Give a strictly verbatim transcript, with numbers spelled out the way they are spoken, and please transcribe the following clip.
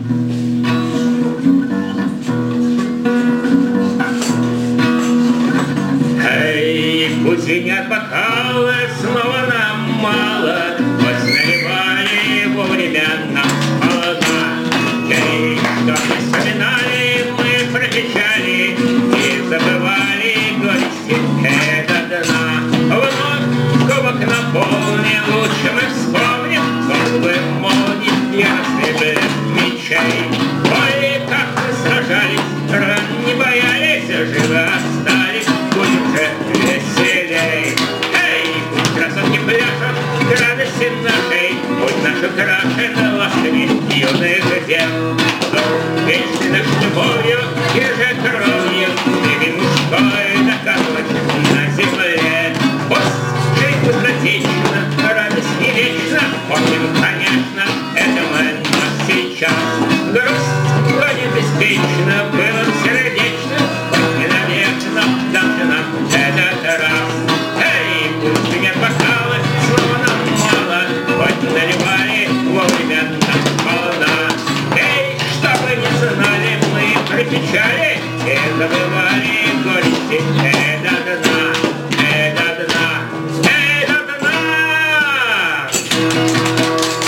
Эй, пусть звенят бокалы, снова нам мало, пусть наливали вовремя нам холодна. Эй, что мы вспоминали, мы про печали и забывали горести это дна. Вновь кубок наполнен, лучше мы вспомним голубые молнии яростный берег мечей. Ой, как мы сражались, ран не боялись, живы остались, будем же веселей. Эй, пусть красотки пляшут к радости нашей, пусть наши крашены ласками юных дел. Вечной нашей любовью и же кровью или мужской доказывать на земле. Пусть жизнь быстротечна, радость не вечна, помним, конечно, это мы, но сейчас грусть